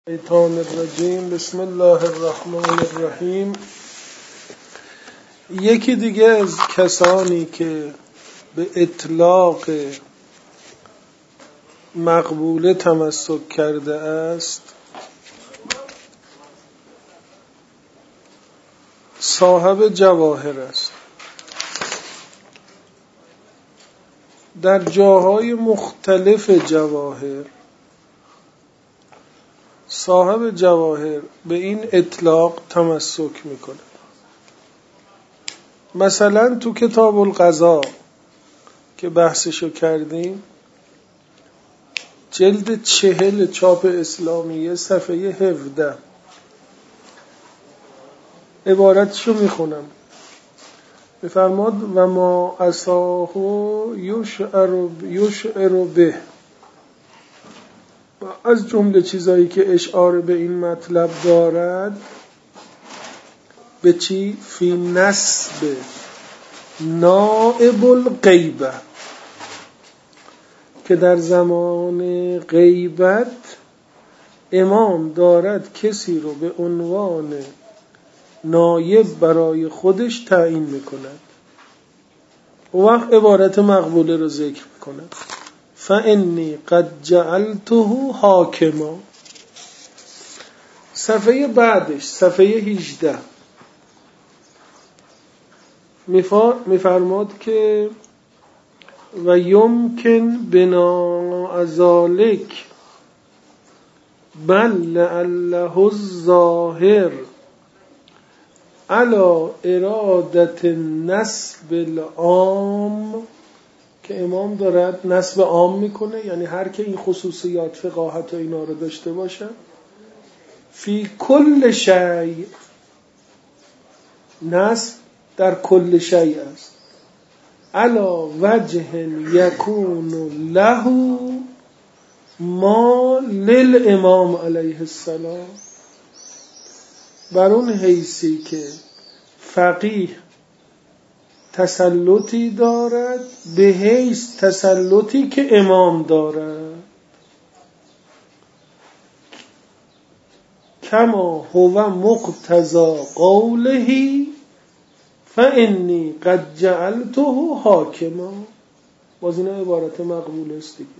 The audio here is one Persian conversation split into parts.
الشیطان الرجیم. بسم الله الرحمن الرحیم. یکی دیگه از کسانی که به اطلاق مقبوله تمسک کرده است صاحب جواهر است. در جاهای مختلف جواهر صاحب جواهر به این اطلاق تمسک میکنه. مثلا تو کتاب القضا که بحثشو کردیم، جلد 40 چاپ اسلامیه صفحه 17 عبارتشو میخونم. بفرماد و ما اساهو یشعر به، از جمله چیزایی که اشعار به این مطلب دارد به چی؟ فی نسب نائب الغیبه، که در زمان غیبت امام دارد کسی رو به عنوان نایب برای خودش تعیین میکند. و وقت عبارت مقبوله رو ذکر میکند. فانی قد جعلته حاکما. صفحه بعدش صفحه 18 میفرماد که و یمکن بنا ذلک بل لعله الظاهر علی ارادت نسب العام، که امام دارد نسب عام میکنه، یعنی هر که این خصوصیات فقاهت و اینا رو داشته باشه، فی کل شیء، نسب در کل شیء است، علی وجه یکون له ما للامام علیه السلام، بر اون حیثی که فقیه تسلطی دارد به حیث تسلطی که امام دارد. کما هو مقتضی قوله فانی قد جعلته حاکما. باز این عبارت مقبول است دیگه.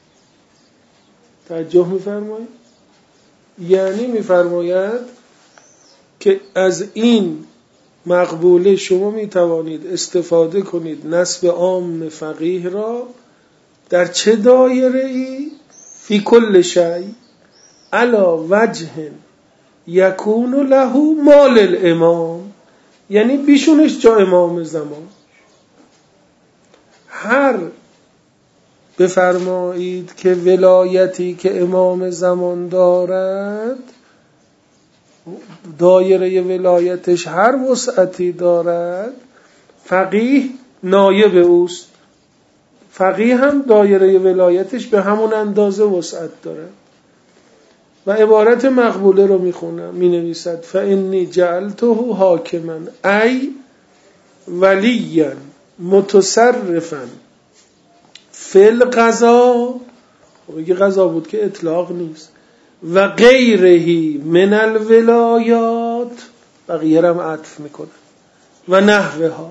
توجه می‌فرمایید؟ یعنی می‌فرماید که از این مقبوله شما می توانید استفاده کنید نسب عام فقیه را در چه دایره ای؟ فی کل شیء علی وجه یکون له ما للامام، یعنی بیشونش جا امام زمان. هر بفرمایید که ولایتی که امام زمان دارد، دایره ولایتش هر وسعتی دارد، فقیه نایب اوست. فقیه هم دایره ولایتش به همون اندازه وسعت دارد. و عبارت مقبوله رو میخونم، مینویسد فانی جعلته حاکما ای ولیا متصرفا فی القضا. بگی قضا بود که اطلاق نیست. و غیرهی من الولایات، بقیه هم عطف میکنه، و نحوها.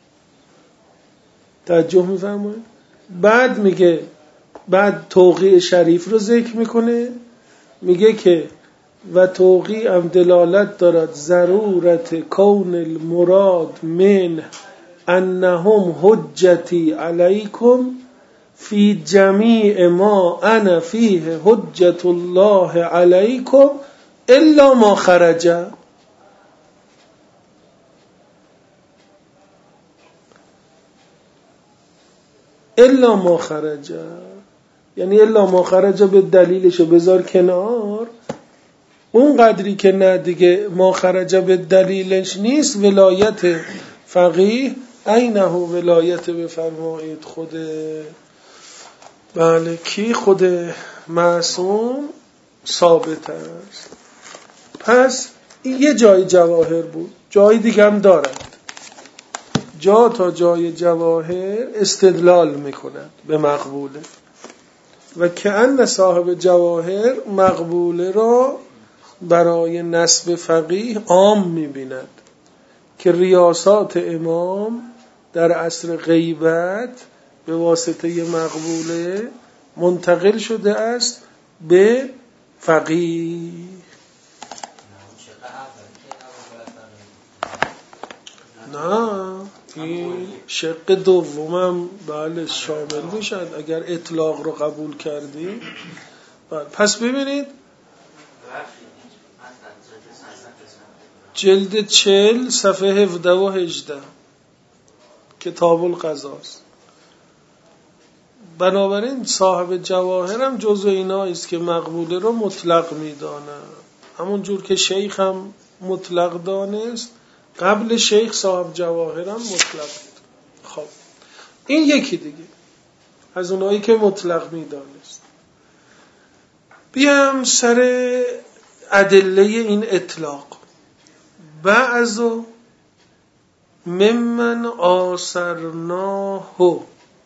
توجه میفرمایید؟ بعد میگه، بعد توقیع شریف رو ذکر میکنه، میگه که و توقیع هم دلالت دارد ضرورت کون المراد من انهم حجتی علیکم فی جمیع ما انا فیه حجت الله علیکم الا ما خرج. الا ما خرج یعنی الا ما خرج به دلیلشو بذار کنار، اون قدری که نه دیگه ما خرج به دلیلش نیست. ولایت فقیه اینه ولایت بفرمایید خود، بله، کی؟ خود معصوم ثابت است. پس این یه جای جواهر بود، جای دیگه هم دارد. جا تا جای جواهر استدلال میکنند به مقبوله. و کأن صاحب جواهر مقبوله را برای نسب فقیه عام می‌بیند که ریاسات امام در عصر غیبت به واسطه مقبوله منتقل شده است به فقیه. نه این شق دومم بله شامل میشد اگر اطلاق رو قبول کردی. پس ببینید جلد 40 صفحه 17 و 18 کتاب القضاست. بنابراین صاحب جواهر هم جزو اینا است که مقبوله رو مطلق میدانه، همون جور که شیخ هم مطلق دانست، قبل شیخ صاحب جواهر هم مطلق بود. خب این یکی دیگه از اونایی که مطلق میدانست. بیام سر ادله این اطلاق. بعضو ممن آثرناه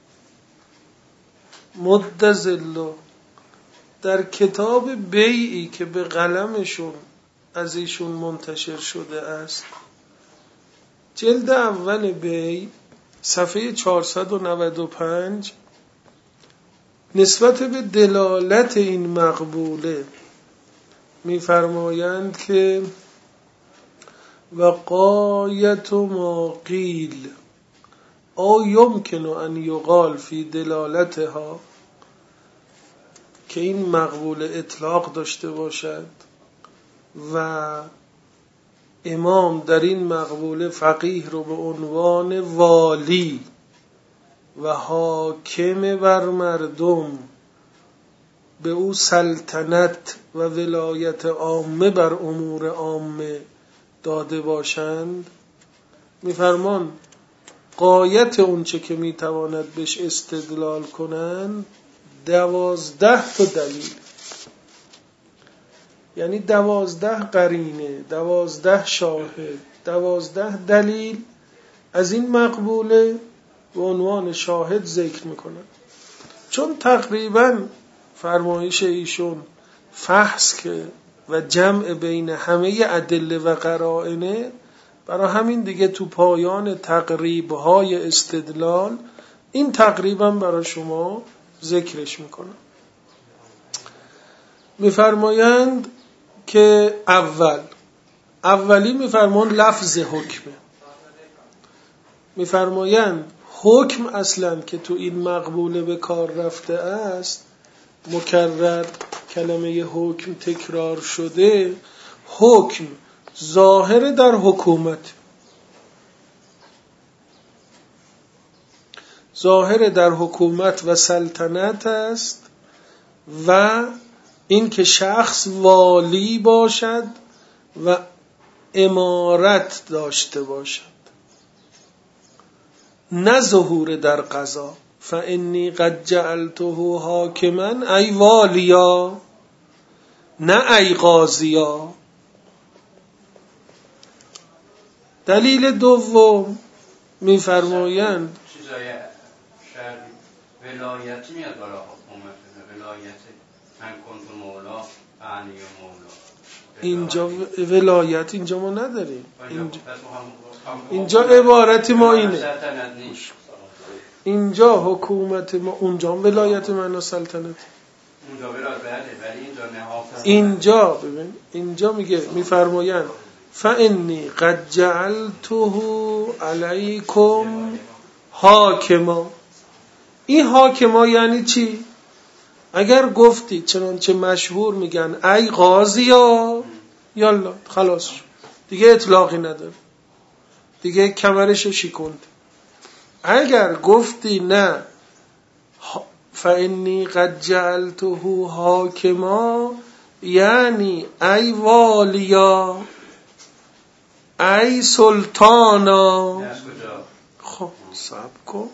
مدظل در کتاب بیعی که به قلمشون از ایشون منتشر شده است، جلد اول بیع صفحه 495 نسبت به دلالت این مقبوله می‌فرمایند که وقایت ما قیل او یمکن ان یقال فی دلالتها، که این مقبوله اطلاق داشته باشد و امام در این مقبوله فقیه رو به عنوان والی و حاکم بر مردم به او سلطنت و ولایت عامه بر امور عامه داده باشند، میفرمان غایت اونچه که میتواند بهش استدلال کنند 12 تا دلیل، یعنی 12 قرینه، 12 شاهد، 12 دلیل از این مقبوله به عنوان شاهد ذکر میکنن. چون تقریبا فرمایش ایشون فحص که و جمع بین همه ادله و قرائنه، برای همین دیگه تو پایان تقریب‌های استدلال این تقریبا برای شما ذکرش میکنم. میفرمایند که اولی میفرمان لفظ حکمه. میفرمایند حکم اصلا که تو این مقبوله به کار رفته است، مکرر کلمه حکم تکرار شده، حکم ظاهر در حکومت، ظاهر در حکومت و سلطنت است و این که شخص والی باشد و امارت داشته باشد، نه ظهور در قضا. فانی قد جعلته حاکما ای والیا نه ای قاضیا. دلیل دوم میفرمایند چیزای شرعی ولایت میاد برای حکومت، ولایت من کنت مولا فعنی مولا. اینجا ولایت اینجا ما نداریم. اینجا عبارت ما اینه، اینجا حکومت ما، اونجا ولایت معنا سلطنت. اونجا ولایت ولی اینجا نهاد. اینجا ببین اینجا میفرمایند فانی قد جعلته علیکم حاکما. این حاکما یعنی چی؟ اگر گفتی چنانچه مشهور میگن ای قاضیا، یالا خلاص دیگه اطلاقی نداره، دیگه کمرشو شکند. اگر گفتی نه فانی قد جعلته حاکما یعنی ای والیا ای سلطانا. خب صبر کن،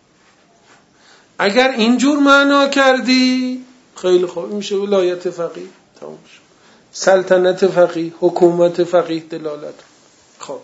اگر اینجور معنا کردی خیلی خوب میشه ولایت فقیه، تموم شد، سلطنت فقیه، حکومت فقیه دلالت. خب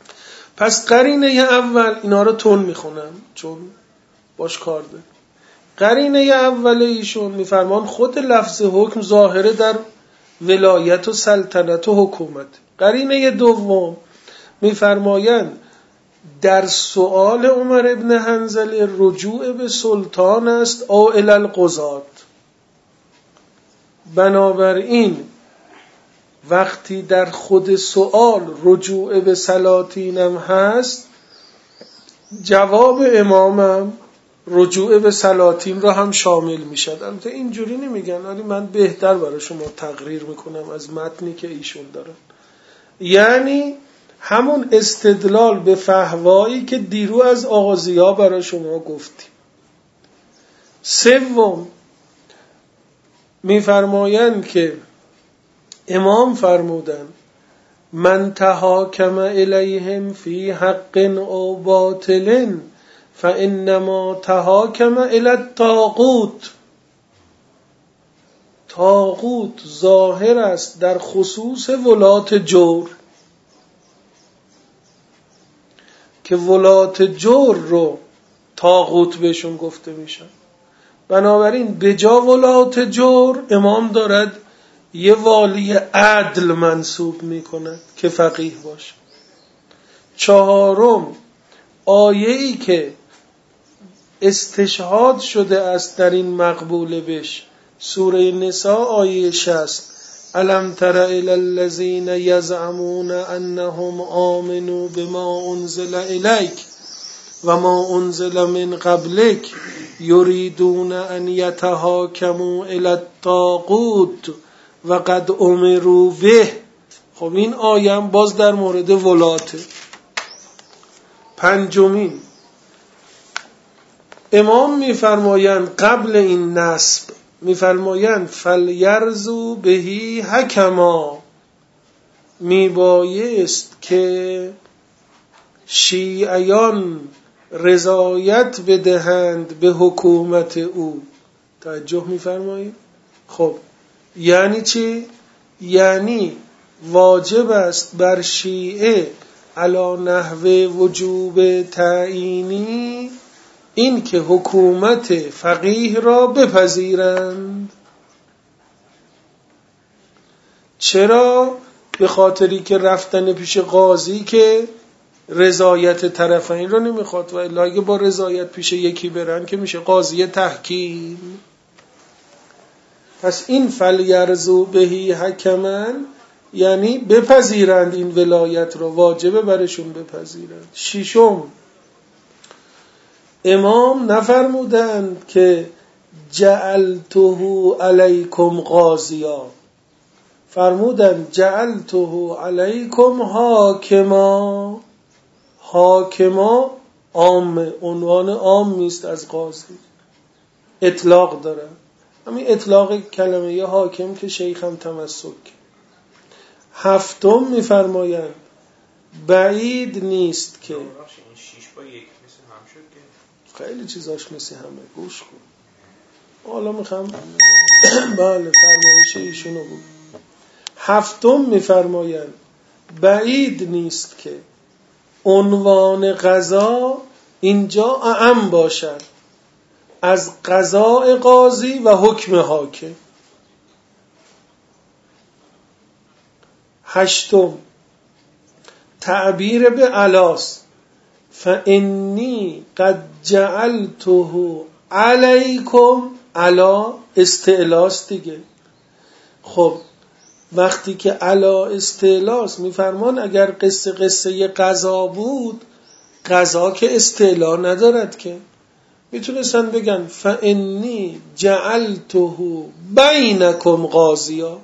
پس قرینه اول اینا رو تون میخونم چون باش کار دارم. قرینه اول ایشون میفرمان خود لفظ حکم ظاهره در ولایت و سلطنت و حکومت. قرینه دوم میفرمایند در سؤال عمر ابن حنظله رجوع به سلطان است او الی القضات. بنابراین وقتی در خود سؤال رجوع به سلاطینم هست، جواب امامم رجوع به سلاطین را هم شامل میشد. البته اینجوری نمیگن، ولی من بهتر برای شما تقریر میکنم از متنی که ایشون دارن. یعنی همون استدلال به فحوایی که دیرو از آغازیا برای شما گفتیم. سوم میفرمایند که امام فرمودن من تحاکم الیهم فی حق او باطل فانما تحاکم الی الطاغوت. طاغوت ظاهر است در خصوص ولات جور، که ولات جور رو طاغوت بهشون گفته میشن. بنابراین به جا ولات جور امام دارد یه والی عدل منصوب میکند که فقیه باشه. چهارم آیه‌ای که استشهاد شده است در این مقبوله بش، سوره نساء آیه 60 الم تر الی الذین یزعمون انهم آمنوا بما انزل الیک و ما انزل من قبلک یریدون ان یتحاکموا الی الطاغوت و قد امروا به. خب این آیه هم باز در مورد ولاته. پنجمین امام میفرمایند قبل این نسب میفرمایند فلیرزو بهی حکما، میبایست که شیعیان رضایت بدهند به حکومت او. توجه میفرمایید؟ خب یعنی چی؟ یعنی واجب است بر شیعه علی نحو وجوب تعیینی این که حکومت فقیه را بپذیرند. چرا؟ به خاطری که رفتن پیش قاضی که رضایت طرفین رو نمیخواد، و الا اگه با رضایت پیش یکی برن که میشه قاضی تحکیم. پس این فلیرزو بهی حکمن یعنی بپذیرند این ولایت رو، واجبه برشون بپذیرند. ششم امام نفرمودند که جعلته علیکم قاضیا، فرمودند جعلته علیکم حاکما. حاکما عام، عنوان عام نیست از قاضی، اطلاق داره. همین اطلاق کلمه حاکم که شیخ هم تمسک. هفتم میفرمایند بعید نیست که خیلی چیزاش مثل همه، گوش کن حالا میخوام بله فرمایش ایشونو بود. هفتم میفرمایند بعید نیست که عنوان قضا اینجا اعم باشد از قضاء قاضی و حکم حاکم. هشتم تعبیر به علاس فانی قد جعلته علیکم، علا استعلاس دیگه. خب وقتی که علا استعلاس میفرمان اگر قصه قضا بود، قضا که استعلا ندارد که، میتونستن بگن فانی جعلته بینکم قاضیا.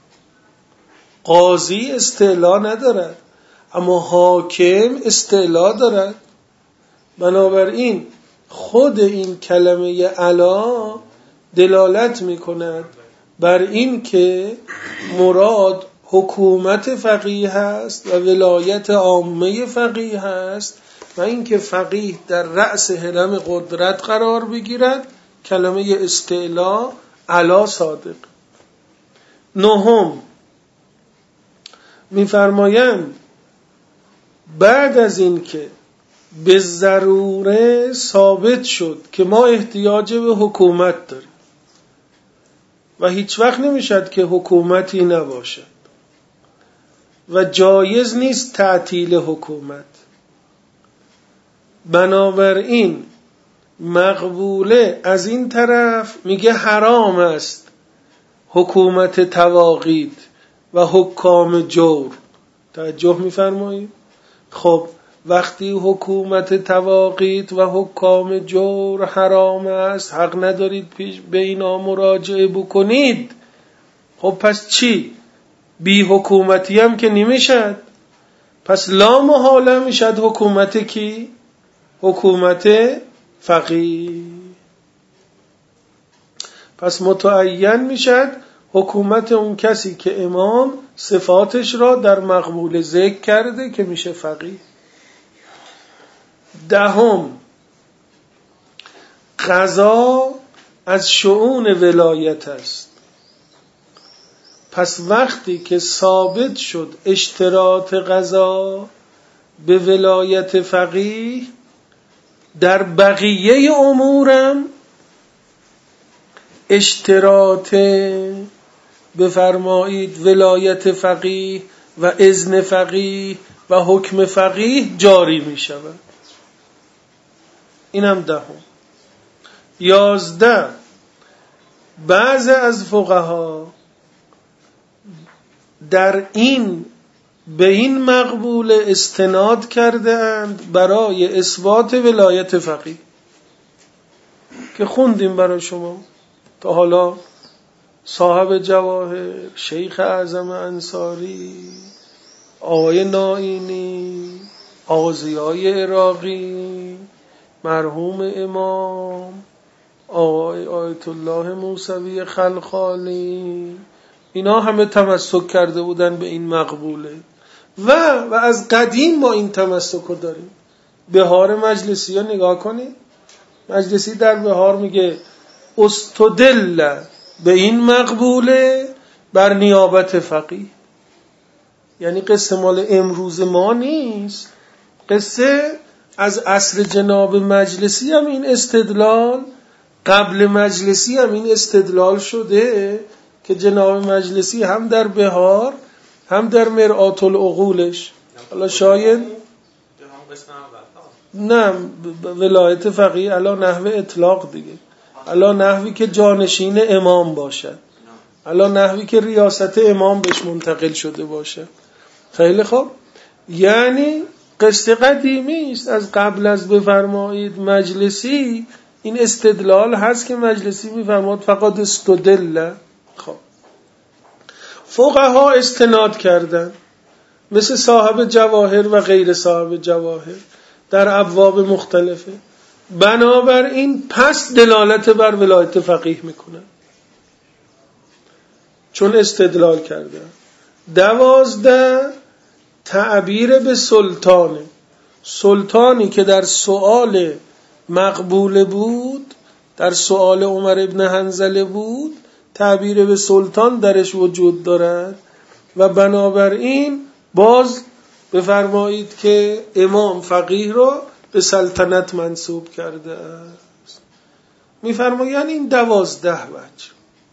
قاضی استعلا ندارد اما حاکم استعلا دارد. بنابراین خود این کلمه علا دلالت میکند بر این که مراد حکومت فقیه است و ولایت عامه فقیه است و اینکه فقیه در رأس هرم قدرت قرار بگیرد. کلمه استعلا علا صادق. نهم میفرمایند بعد از این که به ضروره ثابت شد که ما احتیاج به حکومت داریم و هیچ وقت نمیشد که حکومتی نباشد و جایز نیست تعطیل حکومت. بنابراین مقبوله از این طرف میگه حرام است حکومت تواغیت و حکام جور. توجه میفرمایید؟ خب وقتی حکومت تواغیت و حکام جور حرام است، حق ندارید پیش به اینا مراجعه بکنید. خب پس چی؟ بی حکومتی هم که نمیشد. پس لا محاله میشد حکومت کی؟ حکومت فقیه. پس متعین میشد حکومت اون کسی که امام صفاتش را در مقبول ذکر کرده که میشه فقیه. دهم، قضا از شؤون ولایت است. پس وقتی که ثابت شد اشتراط قضا به ولایت فقیه، در بقیه امورم اشتراط بفرمایید ولایت فقیه و اذن فقیه و حکم فقیه جاری می شود. اینم دهم. 11، بعض از فقها در این به این مقبول استناد کرده اند برای اثبات ولایت فقیه که خوندیم برای شما تا حالا. صاحب جواهر، شیخ اعظم انصاری، آقای نائینی، آقا ضیای عراقی، مرحوم امام، آقای آیت الله موسوی خلخالی، اینا همه تمسک کرده بودن به این مقبوله و از قدیم ما این تمسک رو داریم. بهار مجلسی ها نگاه کنید. مجلسی در بهار میگه استدل به این مقبوله بر نیابت فقیه. یعنی قصه مال امروز ما نیست، قصه از عصر جناب مجلسی هم این استدلال، قبل مجلسی هم این استدلال شده که جناب مجلسی هم در بهار هم در مرآت العقولش، حالا شاید نه ولایت فقیه علا نحو اطلاق دیگه، علا نحوی که جانشین امام باشد، علا نحوی که ریاست امام بهش منتقل شده باشد. خیلی خوب، یعنی قصه قدیمی است، از قبل از بفرمایید مجلسی این استدلال هست که مجلسی میفرماد فقط استدل. خب فقها استناد کردن مثل صاحب جواهر و غیر صاحب جواهر در ابواب مختلفه، بنابراین پس دلالت بر ولایت فقیه میکنن چون استدلال کردن. 12 تعبیر به سلطانه. سلطانی که در سؤال مقبول بود، در سؤال عمر ابن حنظله بود، تعبیر به سلطان درش وجود دارد و بنابراین باز بفرمایید که امام فقیه را به سلطنت منصوب کرده است. میفرمایند این 12 وجه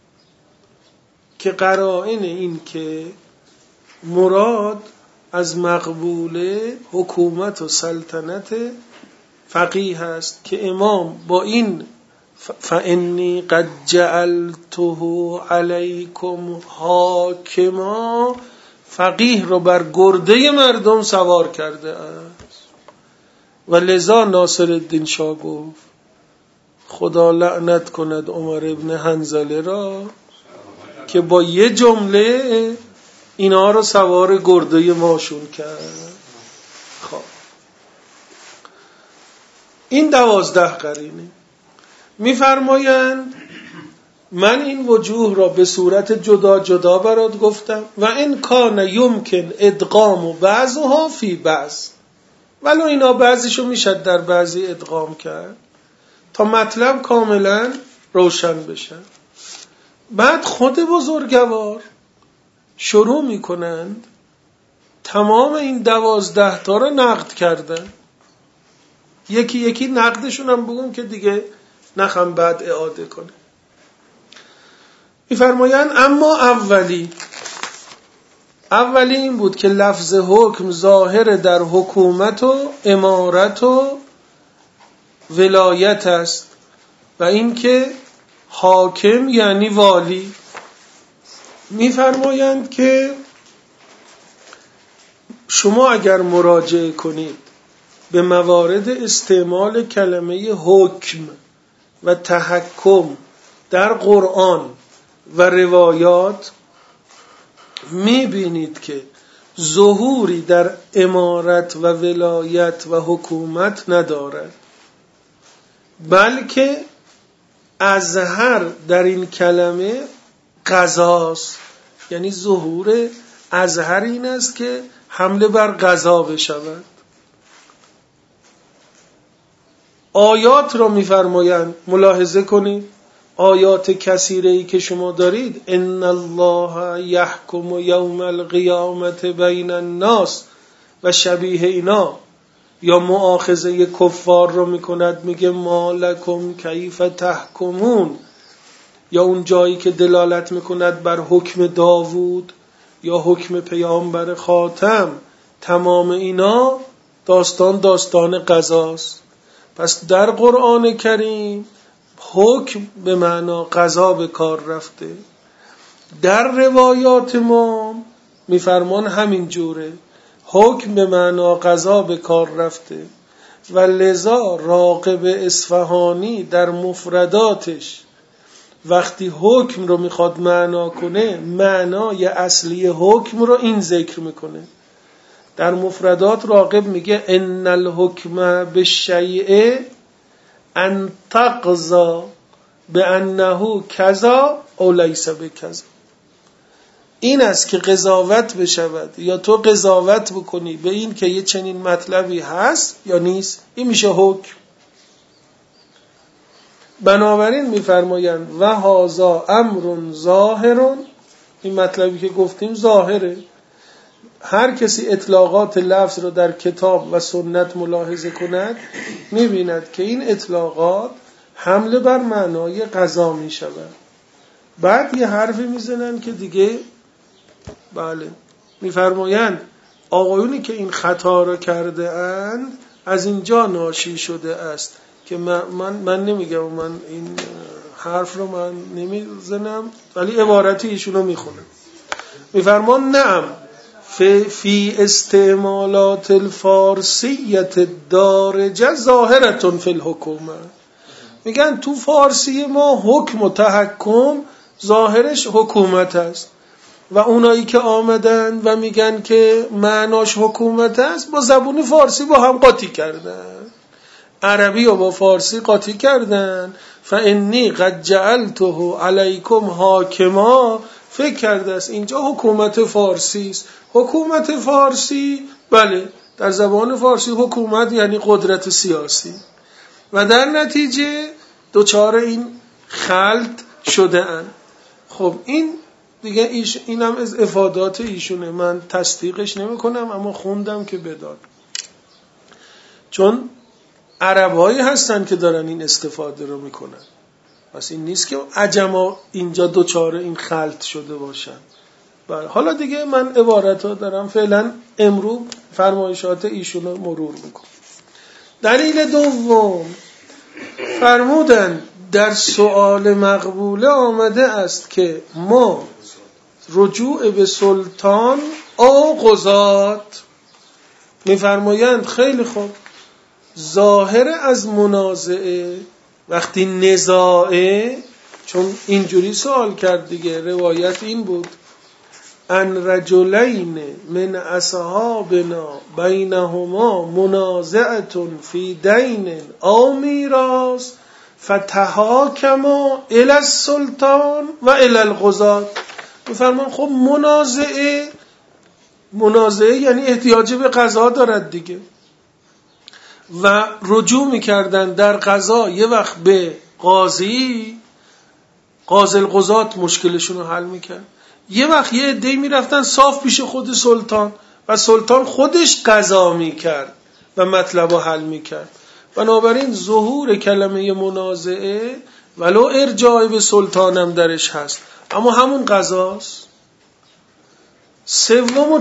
که قرائن این که مراد از مقبوله حکومت و سلطنت فقیه است که امام با این فانی قد جعلته علیکم حاکما، فقیه رو بر گرده مردم سوار کرده است. و لذا ناصر الدین شاه گفت خدا لعنت کند عمر ابن حنظله را که با یه جمله اینا رو سوار گرده ماشون کرد. خب این 12 قرینه. میفرمایند من این وجوه را به صورت جدا جدا برات گفتم و این کان یمکن ادغام بعضها فی بعض، ولو اینا بعضیشو میشد در بعضی ادغام کرد تا مطلب کاملا روشن بشه. بعد خود بزرگوار شروع میکنند تمام این 12 تا را نقد کردن یکی یکی نقدشون هم بگم که دیگه نخوام بعد اعاده کنه. میفرمایند اما اولی این بود که لفظ حکم ظاهر در حکومت و امارت و ولایت است و این که حاکم یعنی والی. میفرمایند که شما اگر مراجعه کنید به موارد استعمال کلمه حکم و تحکم در قرآن و روایات میبینید که ظهوری در امارت و ولایت و حکومت ندارد، بلکه اظهر در این کلمه قضاست. یعنی ظهور اظهر این است که حمله بر قضا بشود. آیات را میفرمایند ملاحظه کنید، آیات کثیره‌ای که شما دارید، ان الله یحکم یوم القیامت بین الناس و شبیه اینا، یا مؤاخذه کفار رو میکند میگه ما لکم کیف تحکمون، یا اون جایی که دلالت میکند بر حکم داوود یا حکم پیامبر خاتم، تمام اینا داستان قضاست. پس در قرآن کریم حکم به معنا قضا به کار رفته. در روایات ما میفرمان همین جوره، حکم به معنا قضا به کار رفته و لذا راغب اصفهانی در مفرداتش وقتی حکم رو میخواد معنا کنه، معنای اصلی حکم رو این ذکر میکنه. در مفردات راغب میگه ان الحکم بالشیء ان تقضا بانه کذا او لیس بکذا. این است که قضاوت بشود یا تو قضاوت بکنی به این که یه چنین مطلبی هست یا نیست، این میشه حکم. بنابراین میفرمایند و هذا امر ظاهر، این مطلبی که گفتیم ظاهره. هر کسی اطلاقات لفظ رو در کتاب و سنت ملاحظه کند میبیند که این اطلاقات حمله بر معنای قضا میشود. بعد یه حرفی میزنن که دیگه بله، میفرمایند آقایونی که این خطا رو کرده اند از اینجا ناشی شده است که من نمیگم، من این حرف رو من نمیزنم ولی عبارتی ایشون رو میخونم. میفرمان نعم فی استعمالات الفارسیت دارجه ظاهرتون فی الحکومه. میگن تو فارسی ما حکم و تحکم ظاهرش حکومت است و اونایی که آمدن و میگن که معناش حکومت است با زبون فارسی با هم قاطی کردن، عربی و با فارسی قاطی کردن. فانی قد جعلته علیکم حاکما، فکر کرده است اینجا حکومت فارسی است. حکومت فارسی بله، در زبان فارسی حکومت یعنی قدرت سیاسی و در نتیجه دوچار این خلط شده اند. خب این دیگه این هم از افادات ایشونه، من تصدیقش نمی کنم اما خوندم که بدان، چون عربایی هستن که دارن این استفاده رو میکنن. پس این نیست که عجما اینجا دوچار این خلط شده باشن. بله، حالا دیگه من عبارت ها دارم، فعلا امرو فرمایشات ایشون رو مرور میکنم. دلیل دوم فرمودن در سؤال مقبوله آمده است که ما رجوع به سلطان او قضات. میفرمایند خیلی خوب، ظاهر از منازعه وقتی نزاعه، چون اینجوری سوال کرد دیگه، روایت این بود ان رجلین من اصحابنا بینهما منازعه فی دین او میراث فتحاکما الی السلطان و الی القضات. میفرمان خب منازعه یعنی احتیاج به قضا دارد دیگه، و رجوع میکردن در قضا یه وقت به قاضی القضات مشکلشون رو حل میکرد، یه وقت یه عده‌ای میرفتن صاف پیش خود سلطان و سلطان خودش قضا میکرد و مطلب رو حل میکرد. بنابراین ظهور کلمه منازعه ولو ارجاع به سلطانم درش هست، اما همون قضاست. سوم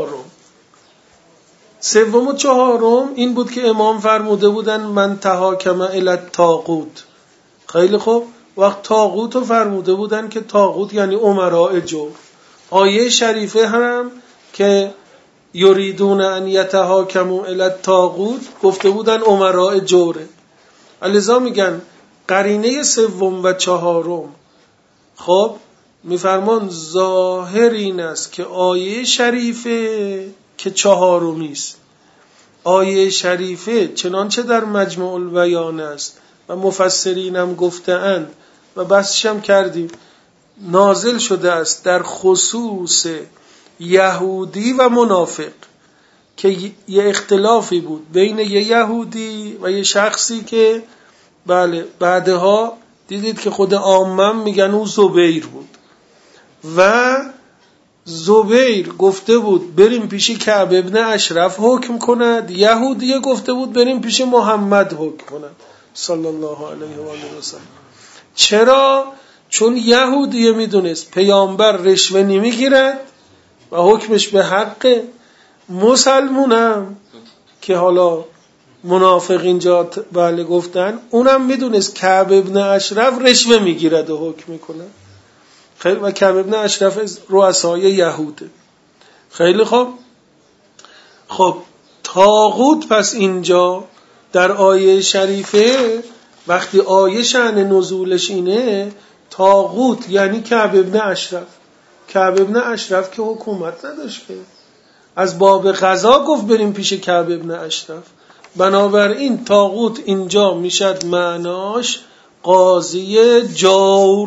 و چهارم این بود که امام فرموده بودن من تحاکم الی الطاغوت. خیلی خوب، وقت طاغوت رو فرموده بودن که طاغوت یعنی امراء جور. آیه شریفه هم که یریدون ان یتحاکموا الی الطاغوت گفته بودن امراء جوره. لذا میگن قرینه سوم و چهارم خب میفرمان ظاهر این است که آیه شریفه که چهارمی است، آیه شریفه چنانچه در مجموع البیان است و مفسرین هم گفته‌اند و بحثش هم کردیم، نازل شده است در خصوص یهودی و منافق که یه اختلافی بود بین یه یهودی و یه شخصی که بله بعدها دیدید که خود عامم میگن او زبیر بود و زبیر گفته بود بریم پیش کعب ابن اشرف حکم کند، یهودی گفته بود بریم پیش محمد حکم کند صلی الله علیه و آله و سلم. چرا؟ چون یهودی میدونست پیامبر رشوه نمیگیرد و حکمش به حقه، مسلمونم که حالا منافق اینجا بله گفتن اونم میدونست کعب ابن اشرف رشوه میگیرد و حکم میکنه. خیلی و کعب ابن اشرف رؤسای یهوده. خیلی خب طاغوت پس اینجا در آیه شریفه وقتی آیه شأن نزولش اینه طاغوت یعنی کعب ابن اشرف. کعب ابن اشرف که حکومت نداشت که از باب قضا گفت بریم پیش کعب ابن اشرف. بنابراین طاغوت اینجا میشد معناش قاضی جور.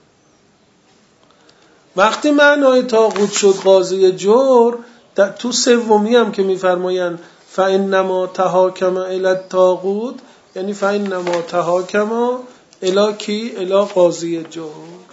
وقتی معنای طاغوت شد قاضی جور، تو سومی هم که میفرمایند فانما تحاکم الی الطاغوت یعنی فانما تحاکم الی کی؟ الی قاضی جور.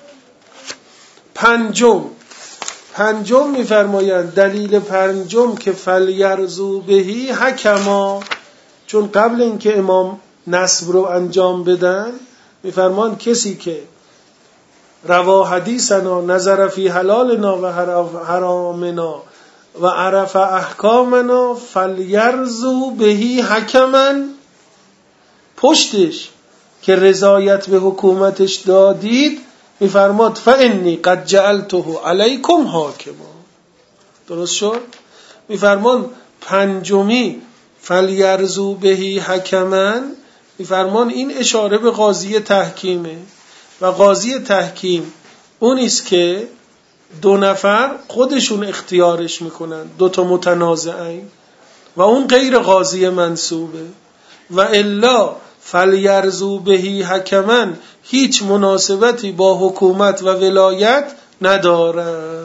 پنجم میفرمایند دلیل پنجم که فلیرزو بهی حکما، چون قبل اینکه امام نصب رو انجام بدن میفرمان کسی که روا حدیثنا نظر فی حلالنا و حرامنا و عرف احکامنا فلیرزو بهی حکما، پشتش که رضایت به حکومتش دادید میفرماد فانی قد جعلته علیکم حاکما. درست شد؟ میفرمان پنجمی فلیرزو بهی حکما، میفرمان این اشاره به قاضی تحکیمه و قاضی تحکیم اونیست که دو نفر خودشون اختیارش میکنن، دوتا متنازعین و اون غیر قاضی منصوبه و الا فلیرزو بهی حکما هیچ مناسبتی با حکومت و ولایت نداره.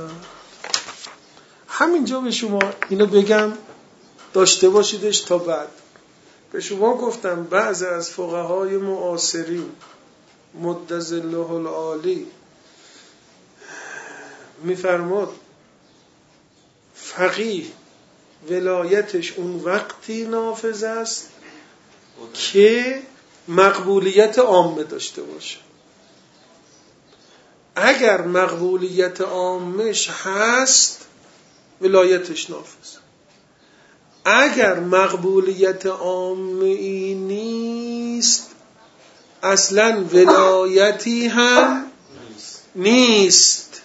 همینجا به شما اینو بگم داشته باشیدش تا بعد. به شما گفتم بعضی از فقهای معاصرین مدظله العالی میفرماد فقیه ولایتش اون وقتی نافذ است که مقبولیت عامه داشته باشه. اگر مقبولیت عامش هست ولایتش نافذ، اگر مقبولیت عامه نیست اصلا ولایتی هم نیست.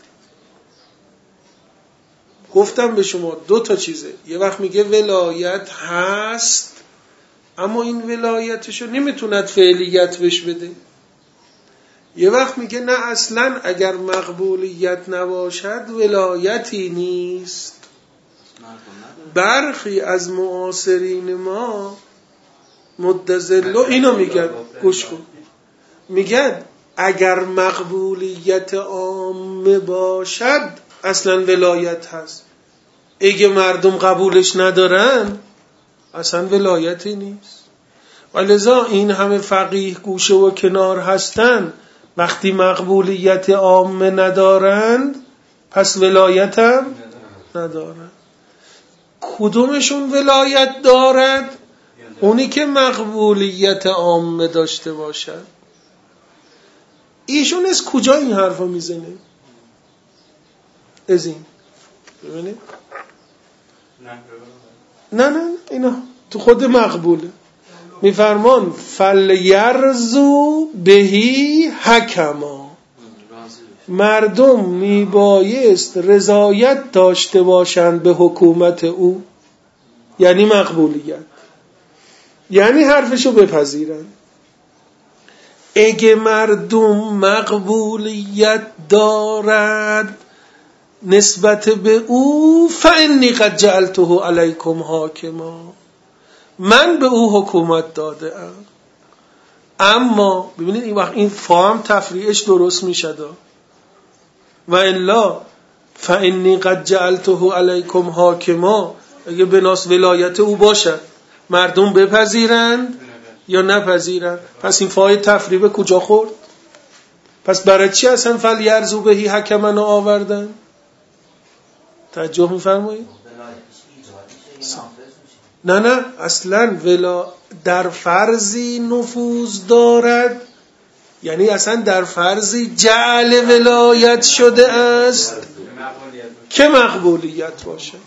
گفتم به شما دو تا چیزه، یه وقت میگه ولایت هست اما این ولایتشو نمیتوند فعلیت بش بده، یه وقت میگه نه اصلا اگر مقبولیت نباشد ولایتی نیست. برخی از معاصرین ما مدظله اینو میگن، گوش کن، میگن اگر مقبولیت عامه باشد اصلا ولایت هست، اگه مردم قبولش ندارن اصلا ولایتی نیست. ولذا این همه فقیه گوشه و کنار هستن وقتی مقبولیت عامه ندارند پس ولایت هم ندارند. کدومشون ولایت دارد؟ اونی که مقبولیت عامه داشته باشد. ایشون از کجا این حرفا میزنه؟ از این ببینید نه اینا تو خود مقبوله. میفرمان فلیرزو بهی حکما، مردم میبایست رضایت داشته باشند به حکومت او، یعنی مقبولیت، یعنی حرفشو بپذیرن. اگه مردم مقبولیت دارد نسبت به او، فانی قد جعلته علیکم حاکما، من به او حکومت داده ام. اما ببینید این وقت این فهم تفریعش درست میشد و الا فانی قد جعلته علیکم حاکما، اگه بناس ولایت او باشد مردم بپذیرند یا نپذیرند، پس این فای تفریع به کجا خورد؟ پس برای چی اصلا فلیرزو بهی حکما آوردن؟ توجه می‌فرمایید؟ نه اصلا در فرضی نفوذ دارد، یعنی اصلا در فرضی جعل ولایت شده است که مقبولیت باشه.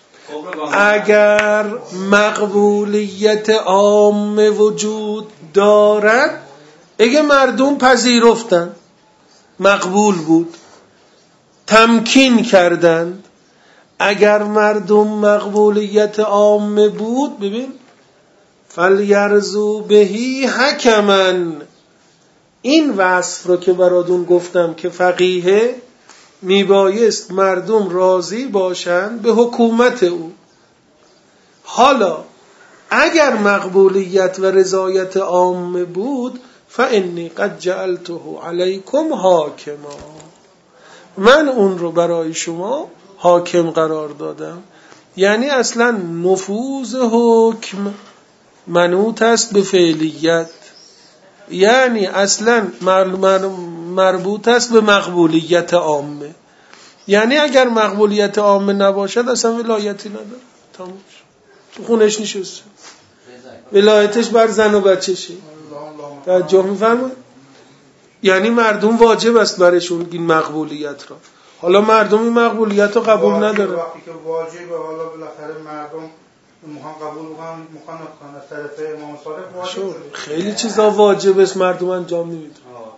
اگر مقبولیت عام وجود دارد، اگه مردم پذیرفتن، مقبول بود، تمکین کردند، اگر مردم مقبولیت عام بود، ببین فلیرزو بهی حکما، این وصف رو که براتون گفتم که فقیه میبایست مردم راضی باشند به حکومت او. حالا اگر مقبولیت و رضایت عام بود، فانی قد جعلته علیکم حاکما، من اون رو برای شما حاکم قرار دادم. یعنی اصلا نفوذ حکم منوط است به فعلیت، یعنی اصلا مربوط است به مقبولیت عامه. یعنی اگر مقبولیت عامه نباشد اصلا ولایتی نداره، تموم شد، تو خونش نشسته، ولایتش بر زن و بچه‌شه. توجه می‌فرمایید؟ یعنی مردم واجب است برشون این مقبولیت را. حالا مردم این مقبولیت رو قبول نداره، وقتی که واجبه، حالا بالاخره مردم میخوان قبول بکنن، میخوان از طرف امام صادق واجب. خیلی چیزا واجب است مردم انجام نمیدن.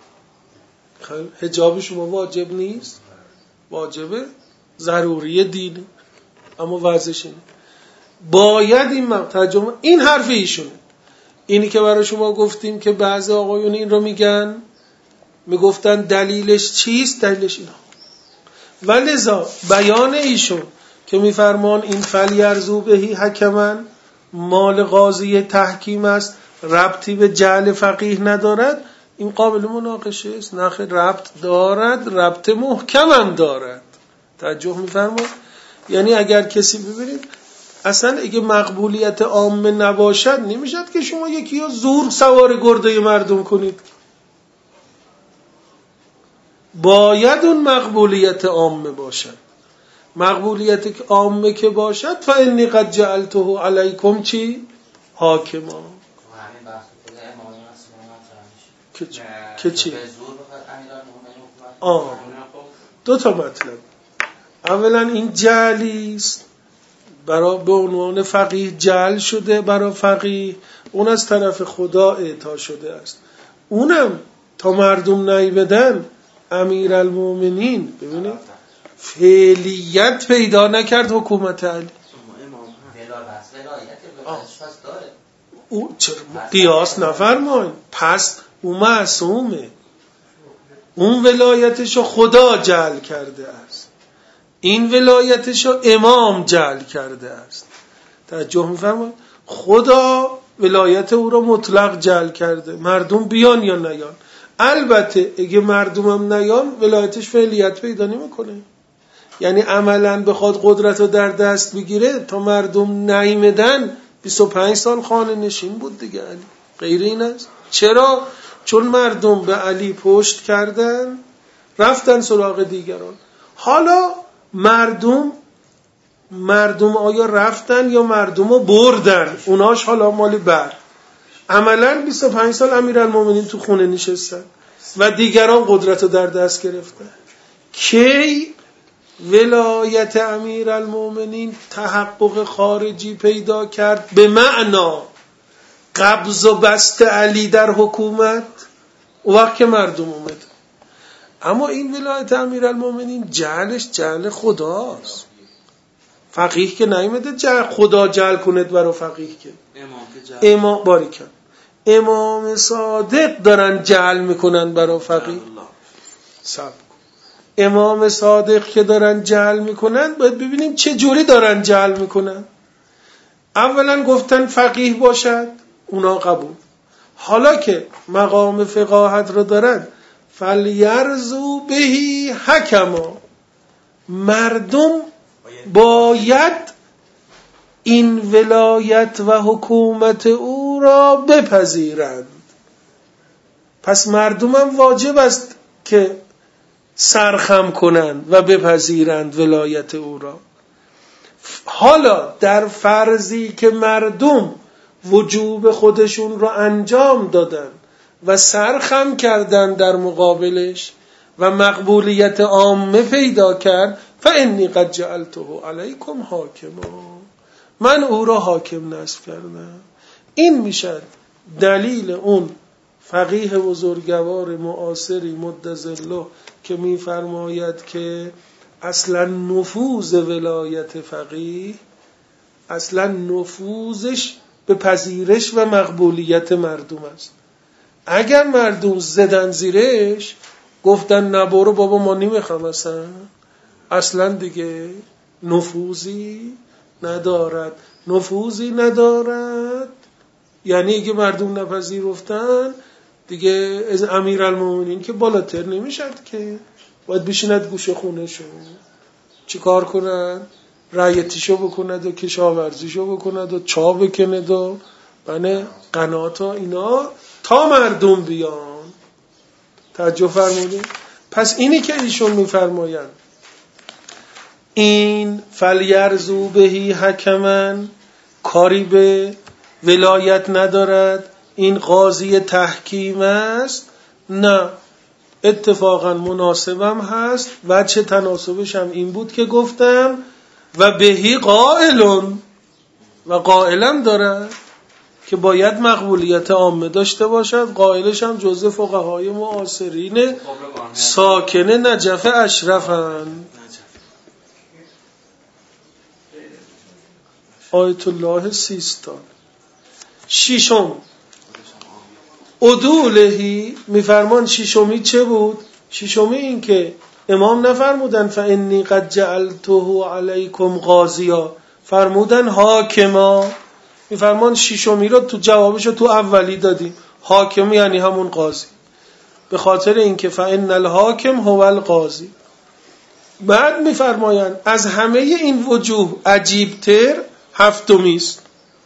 حجاب شما واجب نیست، واجبه، ضروری دینه، اما وضعش اینه. باید این ترجمه، این حرف ایشونه. اینی که برای شما گفتیم که بعضی آقایون این رو میگفتن دلیلش چیست؟ دلیلش اینا. ولذا بیان ایشون که میفرمان این فلیرزو بهی حکما مال قاضی تحکیم است، ربطی به جعل فقیه ندارد، این قابل مناقشه است. نخیر، ربط دارد، ربط محکم هم دارد. توجه میفرمایید؟ یعنی اگر کسی ببینید اصلا اگه مقبولیت عامه نباشد، نمیشد که شما یکی رو زور سوار گرده مردم کنید. باید اون مقبولیت عامه باشد. مقبولیت عامه که باشد، فانی قد جعلته علیکم چی؟ حاکما. که چی؟ دو تا مطلب. اولا این جعلی است، برای به عنوان فقیه جعل شده برای فقیه، اون از طرف خدا اعطا شده است. اونم تا مردم نیبدن امیرالمومنین ببینید فعلیت پیدا نکرد حکومت علی. او چرا قیاس نفرمایید؟ پس او معصومه، اون ولایتشو خدا جعل کرده است، این ولایتشو امام جعل کرده است. توجه می‌فرمایید؟ خدا ولایت او رو مطلق جعل کرده، مردم بیان یا نیان. البته اگه مردم هم نیان ولایتش فعلیت پیدا نمی‌کنه، یعنی عملاً بخواد قدرت رو در دست بگیره تا مردم نیامدن 25 سال خانه نشین بود دیگه علی، غیر این است. چرا؟ چون مردم به علی پشت کردن، رفتن سراغ دیگران. حالا مردم مردم آیا رفتن یا مردم رو بردن، اوناش حالا مال بعد. عملاً 25 سال امیرالمومنین تو خونه نشستن و دیگران قدرت رو در دست گرفتن. کی ولایت امیرالمومنین تحقق خارجی پیدا کرد به معنا قبض و بسط علی در حکومت؟ اون وقت که مردم اومد. اما این ولایت امیرالمومنین جعلش جعل خداست. فقیه که نیومده خدا جعل کند برای فقیه که امام باریکن امام صادق دارن جعل میکنن برای فقیه. امام صادق که دارن جعل میکنن باید ببینیم چه جوری دارن جعل میکنن. اولا گفتن فقیه باشد، اونا قبول. حالا که مقام فقاهت رو دارن، فلیرزو بهی حکما، مردم باید این ولایت و حکومت او را بپذیرند. پس مردم هم واجب است که سرخم کنند و بپذیرند ولایت او را. حالا در فرضی که مردم وجوب خودشون را انجام دادن و سرخم کردن در مقابلش و مقبولیت عامه پیدا کرد، فانی قد جعلته علیکم حاکما، من او را حاکم نصب کردم. این میشد دلیل اون فقیه بزرگوار معاصری مدظله که میفرماید که اصلا نفوذ ولایت فقیه اصلا نفوذش به پذیرش و مقبولیت مردم است. اگر مردم زدن زیرش گفتن نبارو بابا ما نمیخوام، اصلا دیگه نفوذی ندارد. نفوذی ندارد یعنی اگه مردم نپذیرفتن دیگه از امیرالمومنین که بالاتر نمیشد که، باید بشیند گوشه خونه شو چی کار کنند؟ رعیتیشو بکند و کشاورزیشو بکند و چا بکند و بنه قناتا اینا تا مردم بیان. توجه فرمودید؟ پس اینی که ایشون میفرمایند این فلیرزو بهی حکمن کاری به ولایت ندارد، این قاضی تحکیم است، نه اتفاقا مناسبم هست. وجه تناسبش هم این بود که گفتم و بهی قائلون، و قائلم دارد که باید مقبولیت عامه داشته باشد. قائلش هم جزء فقهای معاصرین ساکن نجف اشرفند. آیت الله سیستان. ششم عدولهی، میفرمان ششمی چه بود؟ ششمی این که امام نفرمودن فانی قد جعلته علیکم قاضیا، فرمودن حاکما. میفرمان ششمی رو تو جوابش رو تو اولی دادیم، حاکم یعنی همون قاضی، به خاطر اینکه فان الحاکم هو القاضی. بعد میفرمایند از همه این وجوه عجیبتر هفتمی است.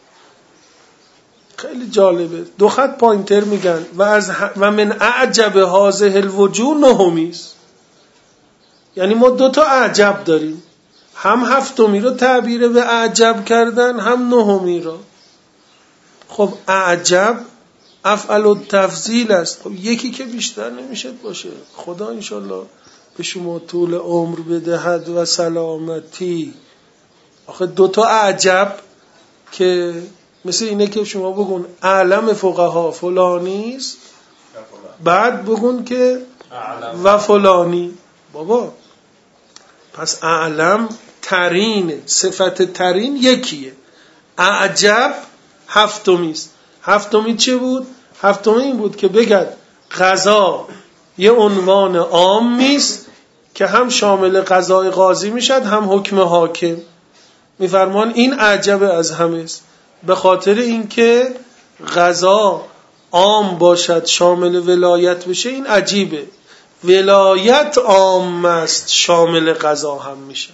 خیلی جالبه، دو خط پایینتر میگن و من اعجب هذه الوجوه نهمی است. یعنی ما دو تا اعجب داریم، هم هفتمی رو تعبیر به اعجب کردن، هم نهمی رو. خب اعجب افعل التفضیل است. خب یکی که بیشتر نمیشه باشه. خدا انشالله به شما طول عمر بدهد و سلامتی. آخه دو تا اعجب که مثل اینه که شما بگون اعلم فقها فلانیست، بعد بگون که و فلانی. بابا پس اعلم ترین، صفت ترین یکیه. اعجب هفتمی است. هفتمی چه بود؟ هفتمی این بود که بگد قضا یه عنوان عامی است که هم شامل قضای قاضی میشد هم حکم حاکم. میفرمان این اعجب از همه است، به خاطر اینکه قضا عام باشد شامل ولایت بشه. این عجیبه، ولایت عام است شامل قضا هم میشه.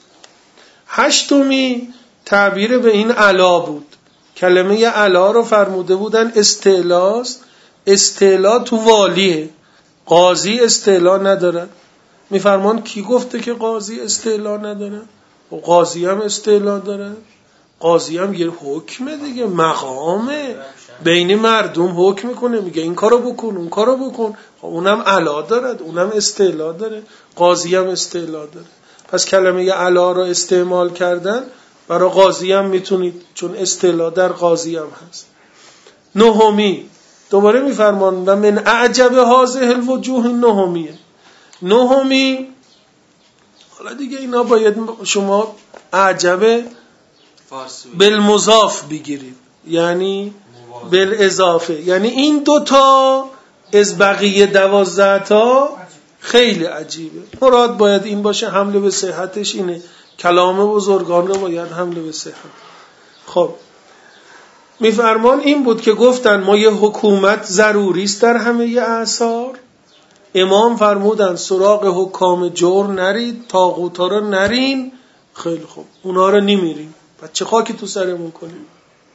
هشتمی تعبیر به این علا بود. کلمه علا رو فرموده بودن استعلاست. استعلا تو والیه، قاضی استعلا نداره. میفرمان کی گفته که قاضی استعلا نداره؟ و قاضی هم استعلا داره، قاضی هم یه حکمه دیگه، مقامه، بین مردم حکم میکنه، میگه این کارو بکن اون کارو بکن. اونم علا داره، اونم استعلا داره، قاضی هم استعلا داره. پس کلمه علا رو استعمال کردن برای قاضی هم میتونید، چون استعلا در قاضی هم هست. نهمی دوباره میفرمان و من اعجب هذه الوجوه نهمی، حالا دیگه اینا باید شما اعجب بالمضاف بگیرید، یعنی بالاضافه، یعنی این دوتا از بقیه 12 تا خیلی عجیبه. مراد باید این باشه، حمله به صحتش اینه، کلام بزرگان رو باید حمله به صحت. خب میفرمان این بود که گفتن ما یه حکومت ضروری است در همه اعصار. امام فرمودن سراغ حکام جور نرید، طاغوتا رو نرین. خیلی خوب، اونا رو نمیریم، بعد چه خاکی تو سرمون کنیم؟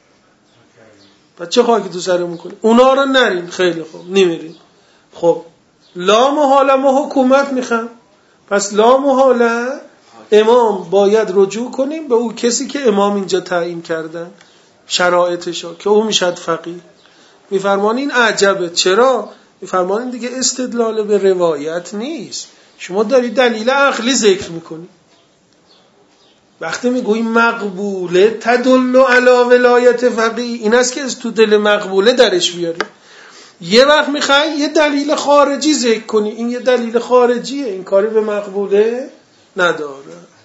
اونا رو نرین. خیلی خوب، نمیریم. خب لا محاله ما حکومت میخوام، پس لا محاله امام باید رجوع کنیم به اون کسی که امام اینجا تعیین کردن شرایطشو، که او میشد فقیه. میفرمان این عجبه. چرا؟ میفرمان دیگه استدلال به روایت نیست، شما داری دلیل عقلی ذکر میکنی. وقتی میگویی مقبوله تدل علی ولایت فقیه، این است که از تو دل مقبوله درش بیاری. یه وقت میخوای یه دلیل خارجی ذکر کنی، این یه دلیل خارجیه، این کاری به مقبوله نداره.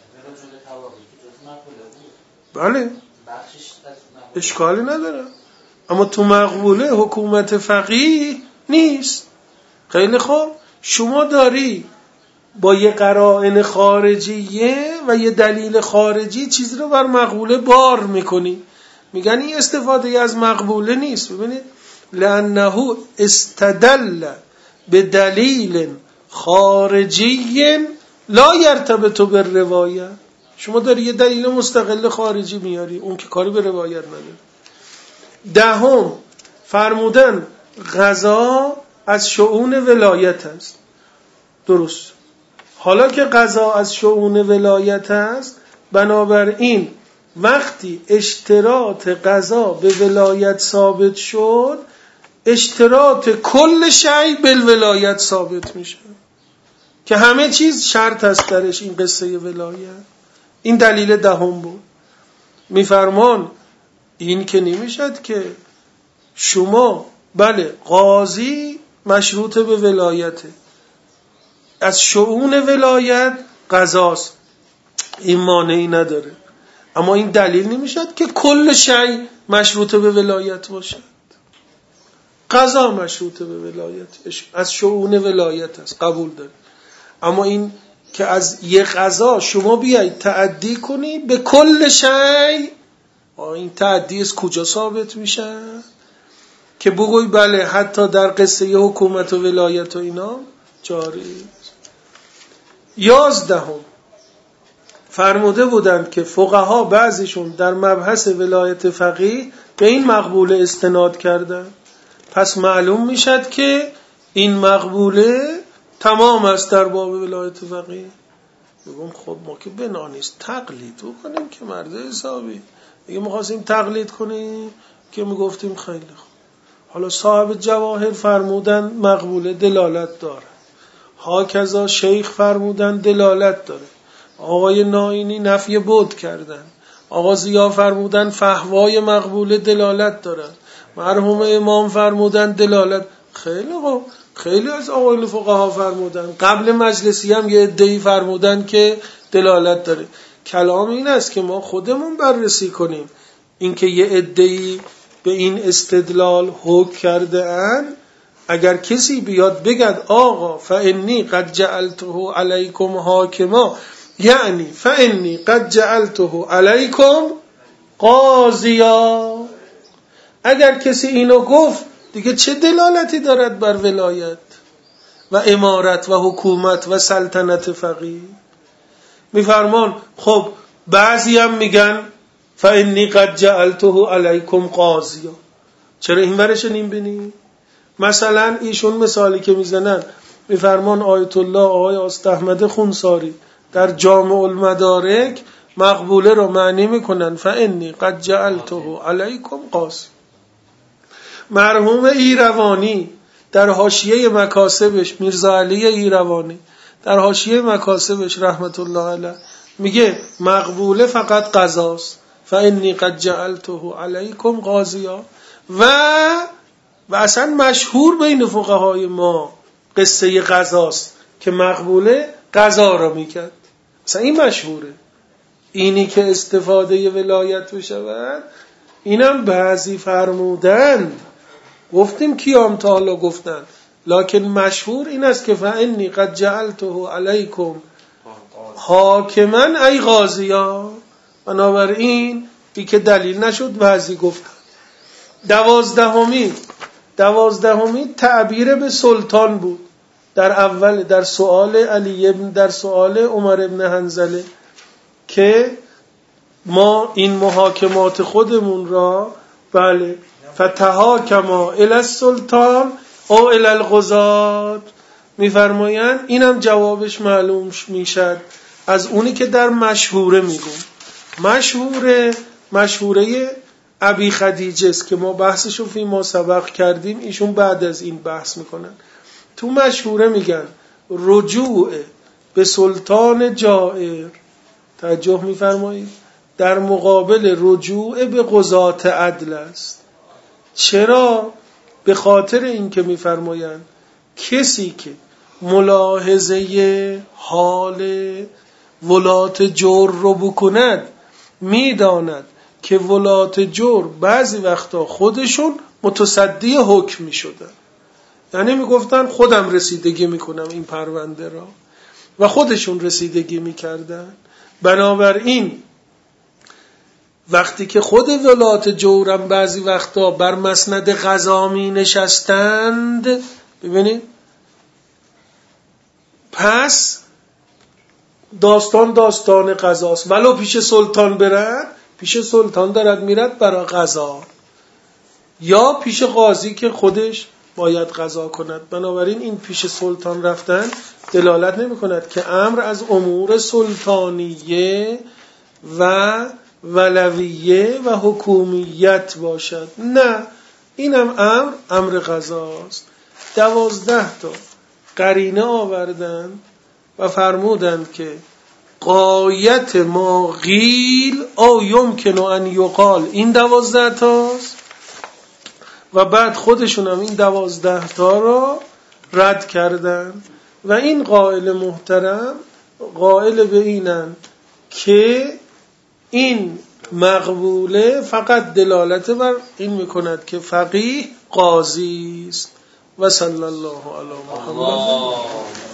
بله اشکالی نداره، اما تو مقبوله حکومت فقیه نیست. خیلی خوب، شما داری با یه قرائن خارجیه و یه دلیل خارجی چیز رو بر مقبوله بار میکنی. میگن این استفاده از مقبوله نیست. ببینید لانه استدل به دلیل خارجی لا یرتبط بالروایه. شما داری یه دلیل مستقل خارجی میاری، اون که کاری به روایت نداره. دهم فرمودن قضا از شؤون ولایت است. درست. حالا که قضا از شؤون ولایت است، بنابراین وقتی اشتراط قضا به ولایت ثابت شد، اشتراط کل شیء بالولایت ثابت میشه، که همه چیز شرط است درش. این قصه ولایت، این دلیل دهم بود. میفرمان این که نمیشد که شما بله قاضی مشروط به ولایته، از شؤون ولایت قضاست، این مانعی نداره، اما این دلیل نمیشد که کل شیء مشروط به ولایت باشد. قضا مشروط به ولایت، از شؤون ولایت است، قبول داره. اما این که از یه قضا شما بیایید تعدی کنی به کل شیء، این تعدی از کجا ثابت میشه؟ که بگوی بله حتی در قصه حکومت و ولایت و اینا جاری. 11 فرموده بودند که فقها بعضیشون در مبحث ولایت فقیه به این مقبوله استناد کردن، پس معلوم میشد که این مقبوله تمام است در باب ولایت فقیه. بگم خب ما که بنا نیست تقلید کنیم که مرد حسابی، اگه می‌خواستیم تقلید کنیم که میگفتیم خیلی خوب. حالا صاحب جواهر فرمودن مقبوله دلالت داره، هاکذا شیخ فرمودن دلالت داره، آقای نائینی نفی بود کردن، آقا ضیا فرمودن فحوای مقبوله دلالت داره، مرحوم امام فرمودن دلالت. خیلی خوب، خیلی از آقایان فقها فرمودن، قبل مجلسی هم یه عده‌ای فرمودن که دلالت داره. کلام این است که ما خودمون بررسی کنیم، اینکه یه عده‌ای به این استدلال حکم کرده اند. اگر کسی بیاد بگد آقا فانی قد جعلته علیکم حاکما، یعنی فانی قد جعلته علیکم قاضیا، اگر کسی اینو گفت دیگه چه دلالتی دارد بر ولایت و امارت و حکومت و سلطنت فقیه؟ میفرمان خب بعضی هم میگن فانی قد جعلته علیکم قاضیا. چرا این ورش نمیبینی؟ مثلا ایشون مثالی که میزنن، میفرمان آیت الله آقای آست احمد خونساری در جامع المدارک مقبوله رو معنی میکنن فانی قد جعلته علیکم قاضی. مرحوم ایروانی در حاشیه مکاسبش، میرزا علی ایروانی در حاشیه مکاسبش رحمت الله علیه میگه مقبوله فقط قضاست، فانی قد جعلته علیکم قاضیا. و اصلا مشهور بین فقهای ما قصه قضاست که مقبوله قضا را میکرد، اصلا این مشهوره. اینی که استفاده ولایت بشود اینم بعضی فرمودند، گفتیم کیام تا حالا گفتن، لکن مشهور این است که فانی قد جعلته علیکم حاکما ای قاضیا. بنابراین این که دلیل نشد بعضی گفتن. دوازدهمی تعبیر به سلطان بود در اول در سؤال علی ابن در سؤال عمر ابن حنظله که ما این محاکمات خودمون را بله فتحاکما الی السلطان او الی القضات میفرمایند. اینم جوابش معلوم میشد از اونی که در مشهوره میگم. مشهوره ابی خدیجه است که ما بحثشو فی ما سبق کردیم، ایشون بعد از این بحث میکنن. تو مشهوره میگن رجوع به سلطان جائر، توجه میفرمایید، در مقابل رجوع به قضات عدل است. چرا؟ به خاطر این که میفرمایند کسی که ملاحظه حال ولات جور رو بکند میداند که ولات جور بعضی وقتا خودشون متصدی حکم میشدن، یعنی میگفتن خودم رسیدگی میکنم این پرونده را و خودشون رسیدگی میکردن. بنابراین وقتی که خود ولات جورم بعضی وقتا بر مسند قضا می نشستند، ببینید پس داستان قضاست، ولو پیش سلطان برد، پیش سلطان دارد میرد برای قضا، یا پیش قاضی که خودش باید قضا کند. بنابراین این پیش سلطان رفتن دلالت نمی کند که امر از امور سلطانیه و ولویه و حکومیت باشد، نه، اینم امر قضاست. 12 تا قرینه آوردن و فرمودند که غایت ما قیل او یمکن ان یقال، این 12 تاست و بعد خودشون هم این 12 تا را رد کردن. و این قائل محترم قائل به اینن که این مقبوله فقط دلالت بر این میکند که فقیه قاضی است. و صلی الله علی محمد.